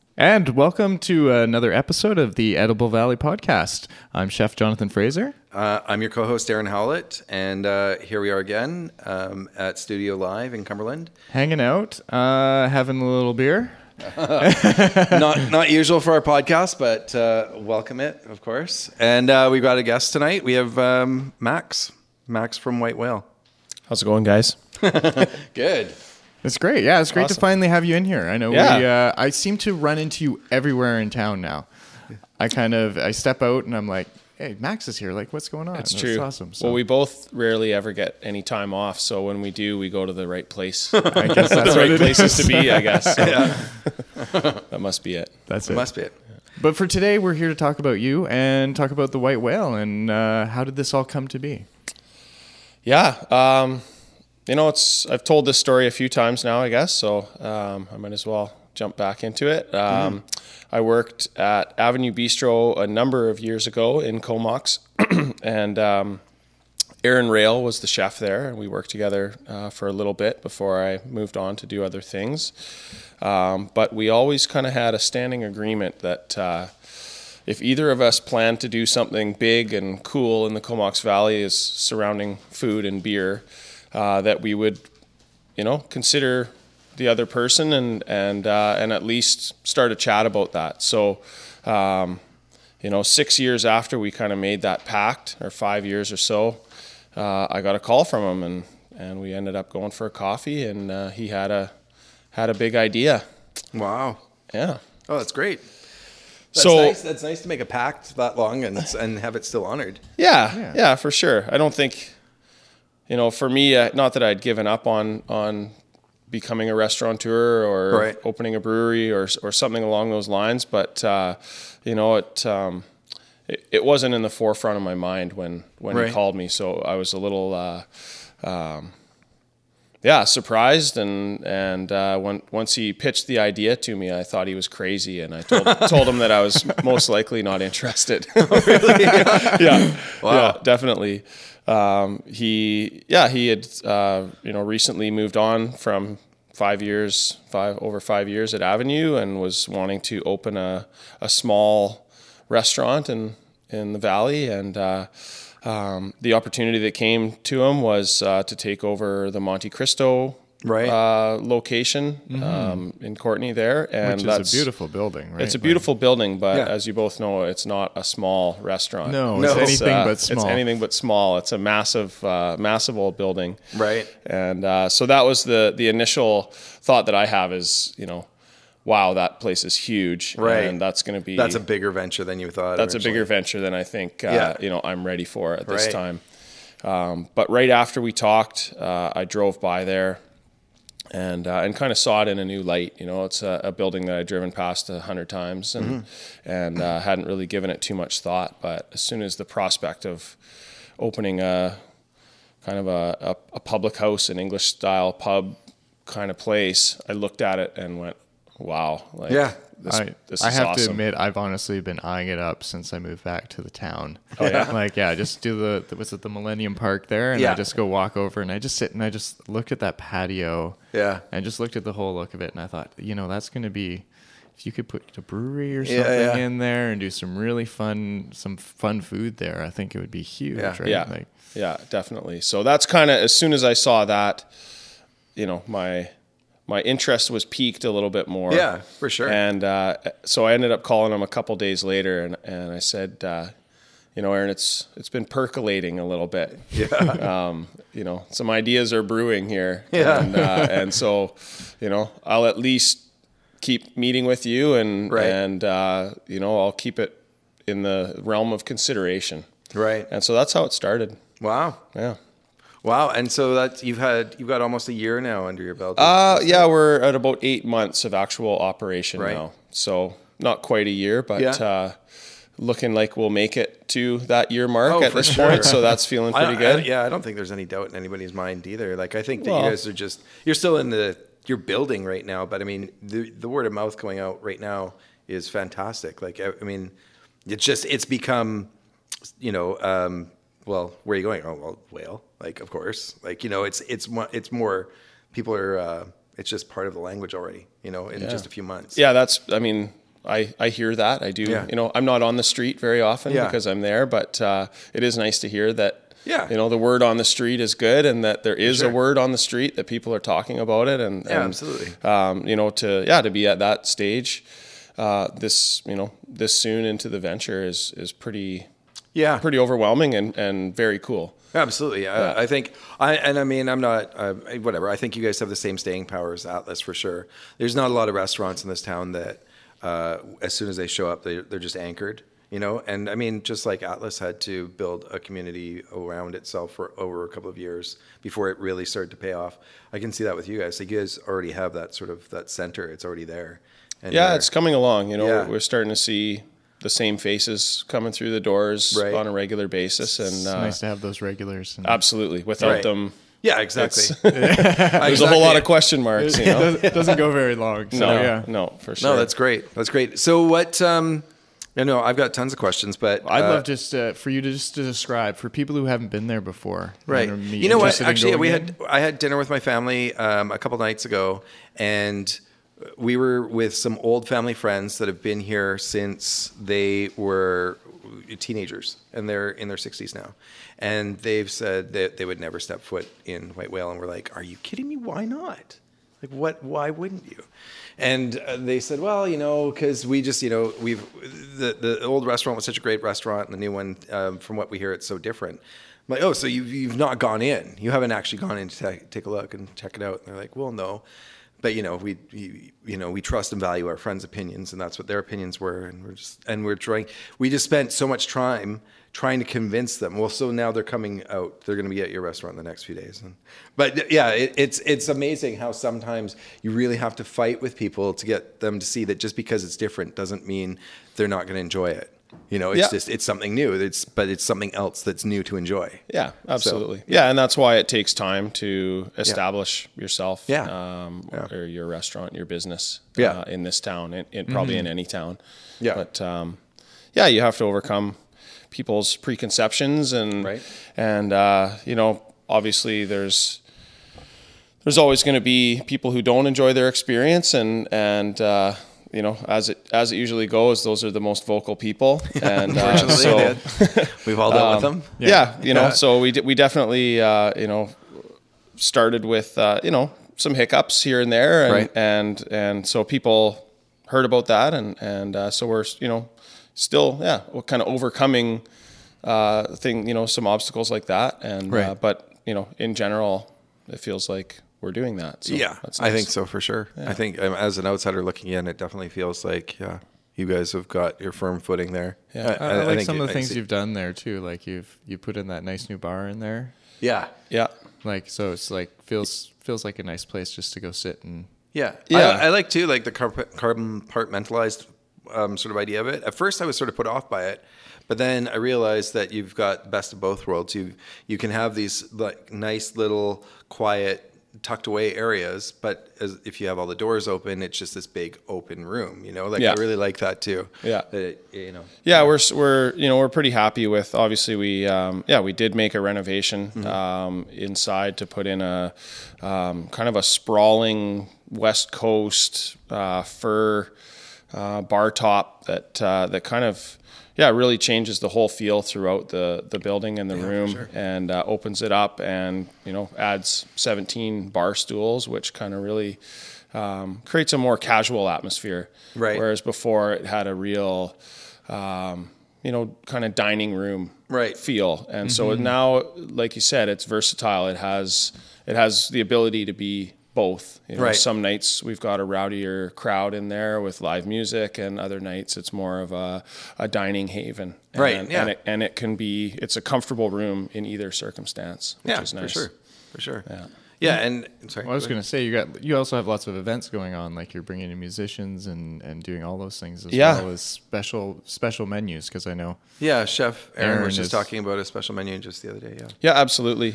And welcome to another episode of the Edible Valley Podcast. I'm Chef Jonathan Fraser. I'm your co-host, Aaron Howlett, and here we are again at Studio Live in Cumberland. Hanging out, having a little beer. Not usual for our podcast, but welcome it, of course. And we've got a guest tonight. We have Max from White Whale. How's it going, guys? Good. It's great. Yeah, it's great Awesome. to finally have you in here. I know Yeah. I seem to run into you everywhere in town now. I step out and I'm like, hey, Max is here. Like, what's going on? That's true. Awesome. So Well, we both rarely ever get any time off, so when we do, we go to the right place. I guess that's the right what it places is. to be, I guess. So Yeah, that must be it. That's it it. must be it. But for today, we're here to talk about you and talk about the White Whale and how did this all come to be? Yeah. I've told this story a few times now, I guess, so I might as well jump back into it. I worked at Avenue Bistro a number of years ago in Comox, and Aaron Rail was the chef there, and we worked together for a little bit before I moved on to do other things. But we always kind of had a standing agreement that if either of us planned to do something big and cool in the Comox Valley is surrounding food and beer, that we would, consider the other person and at least start a chat about that. So, 6 years after we kind of made that pact, or 5 years or so, I got a call from him and we ended up going for a coffee, and he had a big idea. Wow. Yeah. Oh, that's great. That's nice to make a pact that long and have it still honored. Yeah, for sure. I don't think, for me, not that I'd given up on becoming a restaurateur or opening a brewery or something along those lines, but it wasn't in the forefront of my mind when he called me. So I was a little surprised, and once he pitched the idea to me, I thought he was crazy, and I told him that I was most likely not interested. Really? Yeah, Wow. yeah, definitely. He had recently moved on from over 5 years at Avenue, and was wanting to open a small restaurant in the valley, and the opportunity that came to him was to take over the Monte Cristo location in Courtenay there, and Which is a beautiful building, right? It's a beautiful building, but as you both know, it's not a small restaurant. No, it's anything but small. It's anything but small. It's a massive old building. Right. And so that was the initial thought that I have is, wow, that place is huge. Right. And that's going to be... That's a bigger venture than you thought. That's originally. a bigger venture than I think, I'm ready for at this time. But right after we talked, I drove by there and kind of saw it in a new light. It's a building that I'd driven past 100 times and hadn't really given it too much thought. But as soon as the prospect of opening a public house, an English style pub kind of place, I looked at it and went, wow. This is I have awesome. to admit, I've honestly been eyeing it up since I moved back to the town. Oh, yeah? Just do the Millennium Park there, and I just go walk over, and I just sit and I just looked at that patio. Yeah. And I just looked at the whole look of it, and I thought, that's going to be, if you could put a brewery or something in there and do some really fun food there, I think it would be huge, right? Yeah, yeah, definitely. So that's kind of, as soon as I saw that, my interest was piqued a little bit more. Yeah, for sure. And so I ended up calling him a couple days later, and I said, Aaron, it's been percolating a little bit. Yeah. Some ideas are brewing here. Yeah. And so, I'll at least keep meeting with you, and I'll keep it in the realm of consideration. Right. And so that's how it started. Wow. Yeah. Wow. And so you've got almost a year now under your belt. Yeah, we're at about 8 months of actual operation now. So not quite a year, but looking like we'll make it to that year mark at this point. So that's feeling pretty good. I don't think there's any doubt in anybody's mind either. Like, I think that you guys are you're still in you're building right now, but I mean, the word of mouth going out right now is fantastic. Like, I mean, it's become, well, where are you going? Oh, well, Whale. Like, of course. Like, it's more, people are, it's just part of the language already, in just a few months. Yeah, I hear that. I do. Yeah. You know, I'm not on the street very often Yeah. because I'm there, but it is nice to hear that. Yeah. You know, the word on the street is good, and that there is Sure. a word on the street that people are talking about it, and absolutely. You know, to be at that stage, this soon into the venture is pretty overwhelming and very cool. Absolutely. I think, I'm not, whatever. I think you guys have the same staying power as Atlas for sure. There's not a lot of restaurants in this town that, as soon as they show up, they're just anchored, you know? And I mean, just like Atlas had to build a community around itself for over a couple of years before it really started to pay off. I can see that with you guys. Like you guys already have that sort of, that center. It's already there. And it's coming along. You know, we're starting to see the same faces coming through the doors on a regular basis, and it's nice to have those regulars. Absolutely, without them, yeah, exactly. There's a whole lot of question marks. You know? It doesn't go very long. So, no, for sure. No, that's great. That's great. So what? I know I've got tons of questions, but I'd love just for you to describe for people who haven't been there before. Right. You know what? Actually, I had dinner with my family a couple nights ago, and we were with some old family friends that have been here since they were teenagers, and they're in their 60s now. And they've said that they would never step foot in White Whale, and we're like, "Are you kidding me? Why not? Like, what? Why wouldn't you?" And they said, "Well, you know, because we just, you know, the old restaurant was such a great restaurant, and the new one, from what we hear, it's so different." I'm like, "Oh, so you've not gone in? You haven't actually gone in to take a look and check it out?" And they're like, "Well, no." But you know, we trust and value our friends' opinions, and that's what their opinions were. And we just spent so much time trying to convince them. Well, so now they're coming out. They're going to be at your restaurant in the next few days. But yeah, it's amazing how sometimes you really have to fight with people to get them to see that just because it's different doesn't mean they're not going to enjoy it. You know, it's just, it's something new. But it's something else that's new to enjoy. Yeah, absolutely. So, and that's why it takes time to establish yourself, or your restaurant, your business, in this town, and probably in any town. Yeah. But you have to overcome people's preconceptions, and you know, obviously there's always going to be people who don't enjoy their experience, and you know, as it usually goes, those are the most vocal people, and so we've all dealt with them. You know, so we definitely you know, started with you know, some hiccups here and there, and so people heard about that, and so we're, you know, still we're kind of overcoming you know, some obstacles like that, and but you know, in general, it feels like we're doing that. So that's nice. I think so for sure. I think as an outsider looking in, it definitely feels like you guys have got your firm footing there. I like some of the things you've done there too. Like you put in that nice new bar in there. Yeah. Like, so it's like feels like a nice place just to go sit and. I like too, like the compartmentalized sort of idea of it. At first, I was sort of put off by it, but then I realized that you've got best of both worlds. You can have these like nice little quiet, tucked away areas, but if you have all the doors open, it's just this big open room. You know, like I really like that too. You know. Yeah, we're pretty happy with. Obviously, we did make a renovation inside to put in a kind of a sprawling West Coast fir bar top that kind of really changes the whole feel throughout the building and the room, and opens it up, and you know, adds 17 bar stools, which kind of really creates a more casual atmosphere. Whereas before it had a real you know, kind of dining room feel, and so now, like you said, it's versatile. It has the ability to be both. You know, some nights we've got a rowdier crowd in there with live music, and other nights it's more of a dining haven. And it can be, it's a comfortable room in either circumstance, which is nice. For sure. Yeah, and sorry. Well, I was going to say you also have lots of events going on, like you're bringing in musicians and doing all those things as well as special menus, because I know. Yeah, Chef Aaron was just talking about a special menu just the other day. Yeah, absolutely.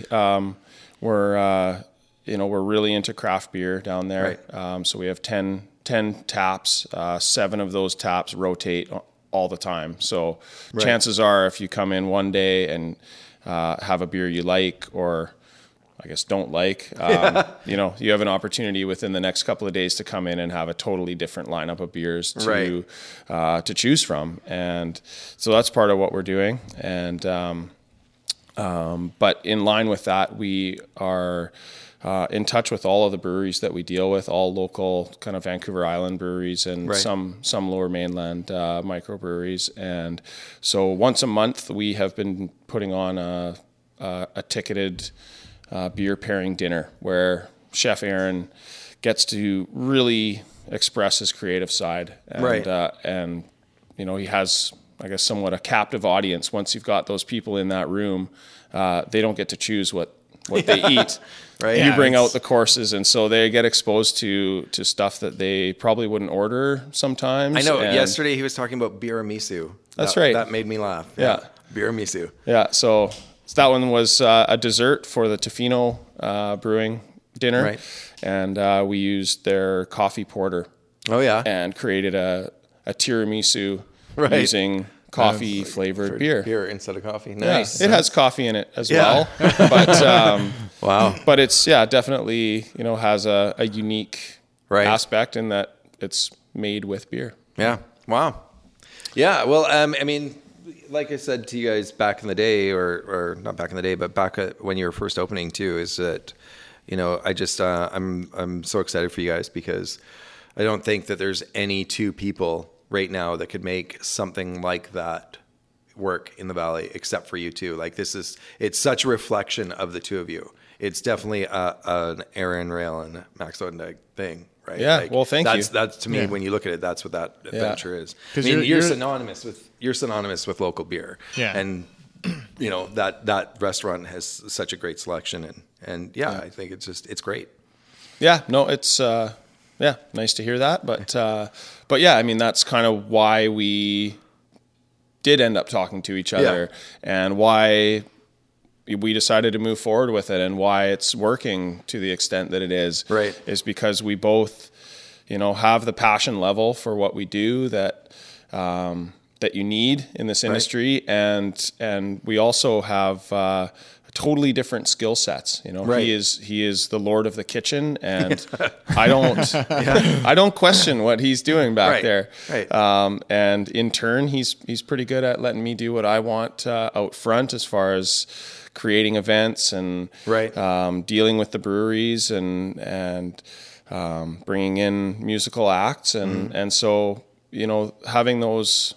We're really into craft beer down there. So we have 10 taps. 7 of those taps rotate all the time. So chances are, if you come in one day and have a beer you like, or I guess, don't like, you know, you have an opportunity within the next couple of days to come in and have a totally different lineup of beers to choose from. And so that's part of what we're doing. And, but in line with that, we are in touch with all of the breweries that we deal with, all local kind of Vancouver Island breweries and some lower mainland microbreweries. And so once a month, we have been putting on a ticketed beer pairing dinner where Chef Aaron gets to really express his creative side. And, and you know, he has, I guess, somewhat a captive audience. Once you've got those people in that room, they don't get to choose what they eat. You bring out the courses, and so they get exposed to stuff that they probably wouldn't order sometimes. I know. Yesterday he was talking about biramisu. That's right. That made me laugh. Yeah. Biramisu. Yeah. So that one was a dessert for the Tofino Brewing dinner. Right. And we used their coffee porter. Oh, yeah. And created a tiramisu using coffee flavored beer instead of coffee. Nice. Yeah, it has coffee in it as well, but wow. But it's definitely, you know, has a unique aspect in that it's made with beer. Yeah. Wow. Yeah. Well, I mean, like I said to you guys back in the day, or not back in the day, but back when you were first opening too, is that, you know, I just I'm so excited for you guys because I don't think that there's any two people right now that could make something like that work in the Valley except for you two. Like it's such a reflection of the two of you. It's definitely an Aaron Rail and Max Odendag thing, right? Yeah. Like, well, thank you. That's to me when you look at it, that's what that adventure is. I mean, you're synonymous with local beer. Yeah. And you know, that restaurant has such a great selection and I think it's great. Yeah. No, it's nice to hear that. But yeah, I mean, that's kind of why we did end up talking to each other and why we decided to move forward with it and why it's working to the extent that it is. Right. Is because we both, you know, have the passion level for what we do that you need in this industry. And we also have, totally different skill sets. You know, he is the Lord of the kitchen, and I don't question what he's doing back there. Right. And in turn, he's pretty good at letting me do what I want out front as far as creating events and dealing with the breweries and bringing in musical acts and so, you know, having those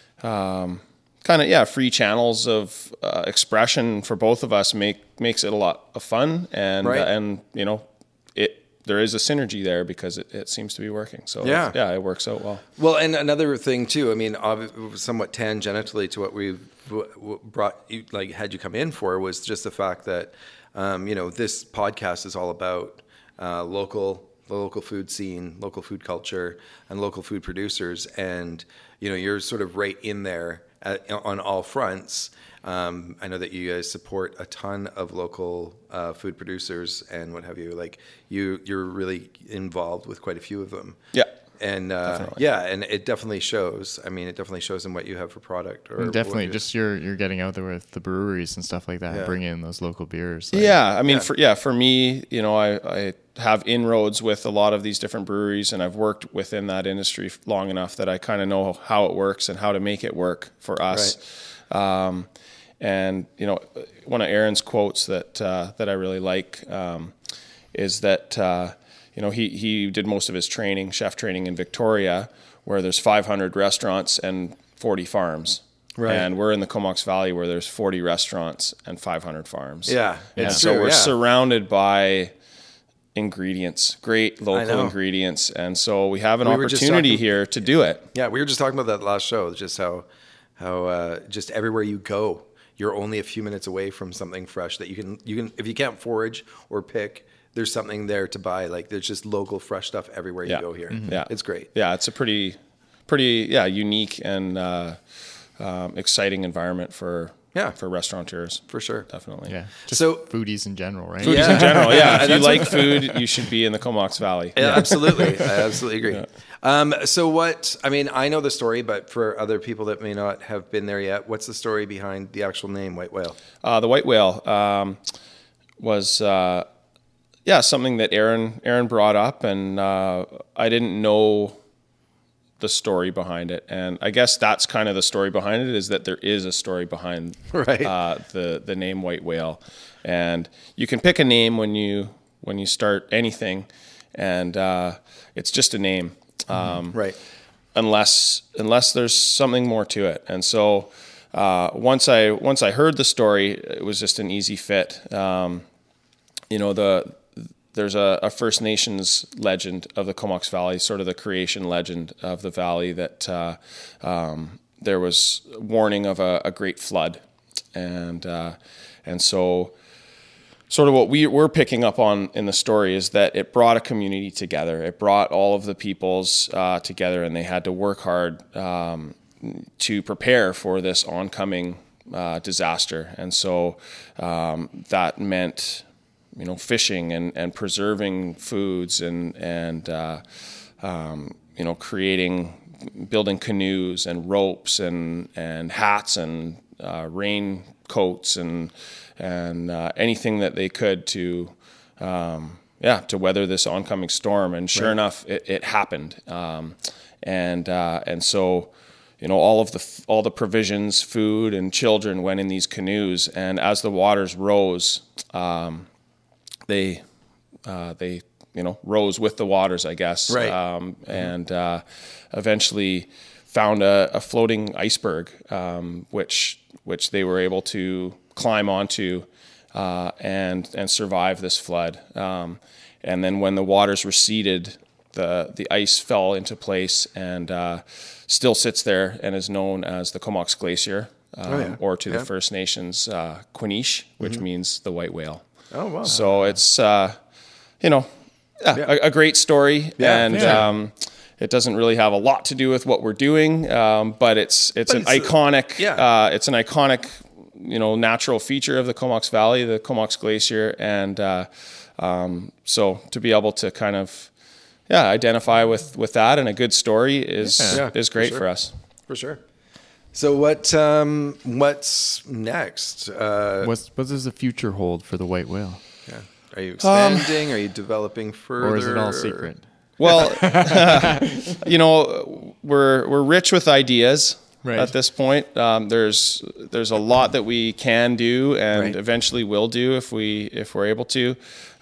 kind of free channels of expression for both of us makes it a lot of fun and you know there is a synergy there because it seems to be working. So it works out well. Well, and another thing too, I mean, somewhat tangentially to what we brought you, like had you come in for, was just the fact that you know, this podcast is all about the local food scene, local food culture, and local food producers, and you know, you're sort of right in there on all fronts. I know that you guys support a ton of local food producers and what have you. Like you're really involved with quite a few of them. Yeah. And and it definitely shows. I mean, it definitely shows in what you have for product. Or definitely, just you're getting out there with the breweries and stuff like that, and bringing in those local beers. Like, I mean, for me, you know, I have inroads with a lot of these different breweries, and I've worked within that industry long enough that I kind of know how it works and how to make it work for us. Right. And you know, one of Aaron's quotes that I really like is that. You know, he did most of his chef training in Victoria, where there's 500 restaurants and 40 farms. Right. And we're in the Comox Valley, where there's 40 restaurants and 500 farms. Yeah. So we're surrounded by ingredients, great local ingredients. And so we have an opportunity here to do it. Yeah, we were just talking about that last show, just how just everywhere you go, you're only a few minutes away from something fresh that you can if you can't forage or pick, there's something there to buy. Like there's just local fresh stuff everywhere you go here. Mm-hmm. Yeah. It's great. Yeah. It's a pretty unique and exciting environment for restaurateurs. For sure. Definitely. Yeah. Just foodies in general, right? Foodies in general. Yeah. If you like food, you should be in the Comox Valley. Yeah, absolutely. I absolutely agree. Yeah. So I know the story, but for other people that may not have been there yet, what's the story behind the actual name White Whale? The White Whale, something that Aaron brought up, and I didn't know the story behind it. And I guess that's kind of the story behind it, is that there is a story behind the name White Whale. And you can pick a name when you start anything, and it's just a name. Right. Unless there's something more to it. And so once I heard the story, it was just an easy fit. There's a First Nations legend of the Comox Valley, sort of the creation legend of the valley, that there was warning of a great flood, and so sort of what we're picking up on in the story is that it brought a community together. It brought all of the peoples together, and they had to work hard to prepare for this oncoming disaster. And so that meant, fishing and preserving foods and building canoes and ropes and hats and raincoats and anything that they could to weather this oncoming storm. And sure enough, it happened. And so, all the provisions, food, and children went in these canoes. And as the waters rose, they rose with the waters, I guess. Right. And eventually found a floating iceberg, which they were able to climb onto and survive this flood. And then when the waters receded, the ice fell into place and still sits there and is known as the Comox Glacier, or to the First Nations Quinish, which means the white whale. Oh, wow. So it's a great story, and it doesn't really have a lot to do with what we're doing, but it's an iconic natural feature of the Comox Valley, the Comox Glacier, and so to be able to kind of identify with that and a good story is great for us. For sure. So what's next? What does the future hold for the white whale? Yeah. Are you expanding? Are you developing further? Or is it all secret? Well, we're rich with ideas at this point. There's a lot that we can do and eventually will do if we're able to.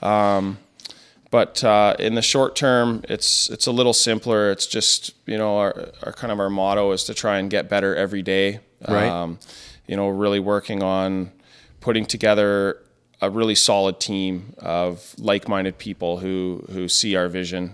But in the short term, it's a little simpler. It's just, our motto is to try and get better every day. Right. Really working on putting together a really solid team of like-minded people who see our vision.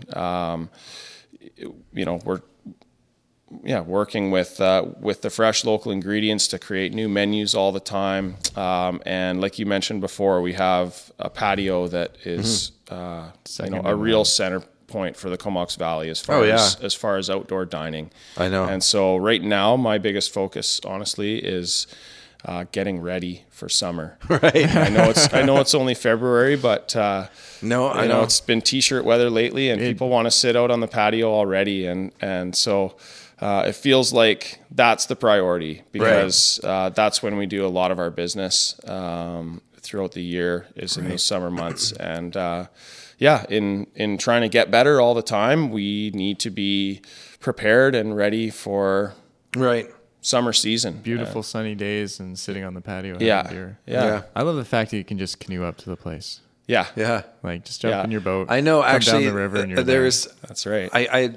We're working with the fresh local ingredients to create new menus all the time. And like you mentioned before, we have a patio that is a real center point for the Comox Valley as far as outdoor dining. I know. And so right now, my biggest focus, honestly, is getting ready for summer. Right. I know it's only February, but I know it's been t-shirt weather lately, and people want to sit out on the patio already, and so it feels like that's the priority, because that's when we do a lot of our business throughout the year, is in those summer months. And in trying to get better all the time, we need to be prepared and ready for summer season. Beautiful sunny days and sitting on the patio having beer. Yeah. I love the fact that you can just canoe up to the place. Yeah. Yeah. Like just jump in your boat. I know, come actually, down the river and you're That's right.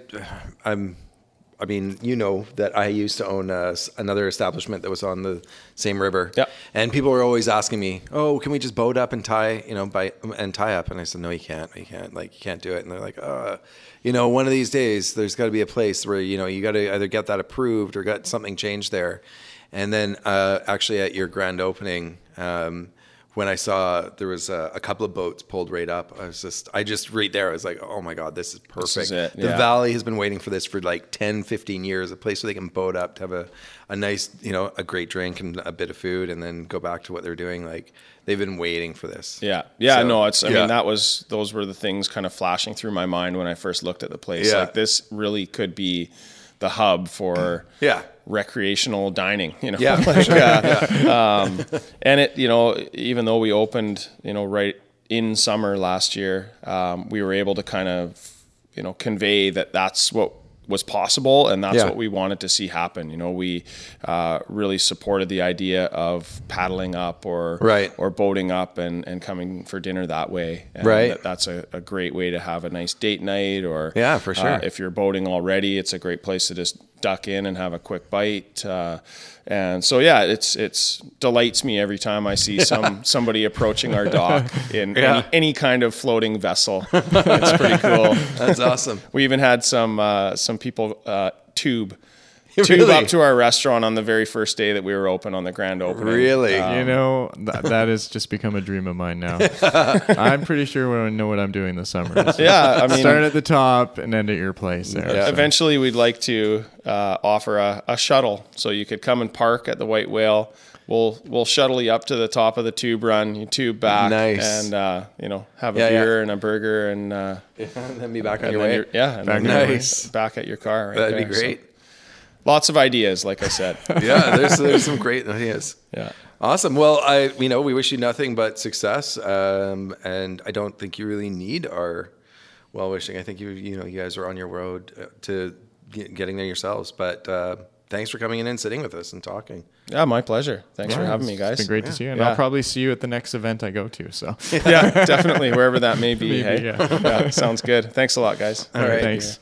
I mean, that I used to own another establishment that was on the same river. Yeah. And people were always asking me, "Oh, can we just boat up and tie up?" And I said, "No, you can't. You can't. Like, you can't do it." And they're like, one of these days, there's got to be a place where you got to either get that approved or get something changed there. And then actually at your grand opening, when I saw there was a couple of boats pulled right up, I just right there, I was like, oh my God, this is perfect. This is it. The valley has been waiting for this for like 10, 15 years, a place where they can boat up to have a nice, a great drink and a bit of food and then go back to what they're doing. Like, they've been waiting for this. Yeah. Yeah. So, I mean, those were the things kind of flashing through my mind when I first looked at the place. Yeah. Like, this really could be the hub for recreational dining, you know. Yeah. And it, you know, even though we opened, you know, right in summer last year, we were able to kind of, you know, convey that that's what was possible, and that's what we wanted to see happen. You know, we really supported the idea of paddling up or boating up and coming for dinner that way. And that's a great way to have a nice date night, or for sure. If you're boating already, it's a great place to just duck in and have a quick bite. And so, it's delights me every time I see somebody approaching our dock in any kind of floating vessel. It's pretty cool. That's awesome. We even had some people tube up to our restaurant on the very first day that we were open on the grand opening. Really? You know, that has just become a dream of mine now. I'm pretty sure I know what I'm doing this summer. I mean, start at the top and end at your place there. Yeah. So. Eventually, we'd like to offer a shuttle, so you could come and park at the White Whale. We'll shuttle you up to the top of the tube run, you tube back, and you know, have a beer and a burger, and then be back on your way. Back at your car. Right. That'd be great. So, lots of ideas, like I said. There's some great ideas. Yeah. Awesome. Well, we wish you nothing but success. And I don't think you really need our well wishing. I think you guys are on your road to getting there yourselves. But thanks for coming in and sitting with us and talking. Yeah, my pleasure. Thanks for having me, guys. It's been great to see you, and I'll probably see you at the next event I go to. So yeah, definitely, wherever that may be. Sounds good. Thanks a lot, guys. All right. Thanks.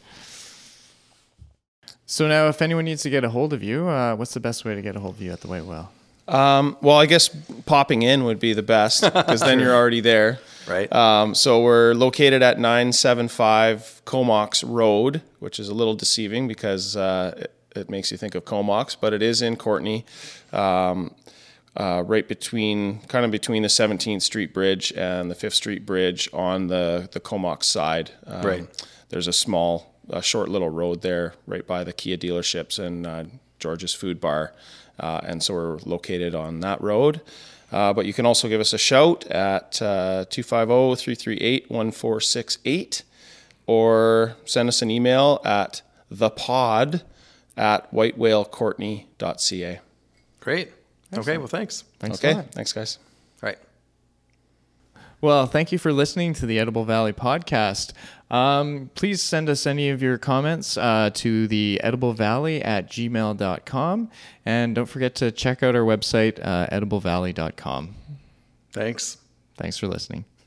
So now, if anyone needs to get a hold of you, what's the best way to get a hold of you at the White Whale? Well, I guess popping in would be the best, because then you're already there. Right. So we're located at 975 Comox Road, which is a little deceiving because it makes you think of Comox, but it is in Courtenay, right between the 17th Street Bridge and the 5th Street Bridge on the Comox side. There's a short little road there right by the Kia dealerships and George's Food Bar. And so we're located on that road. But you can also give us a shout at 250-338-1468 or send us an email at thepod@whitewhalecourtenay.ca. Great. Excellent. Okay, well, thanks. Thanks a lot. Thanks, guys. All right. Well, thank you for listening to the Edible Valley podcast. Please send us any of your comments to the ediblevalley@gmail.com. And don't forget to check out our website, ediblevalley.com. Thanks. Thanks for listening.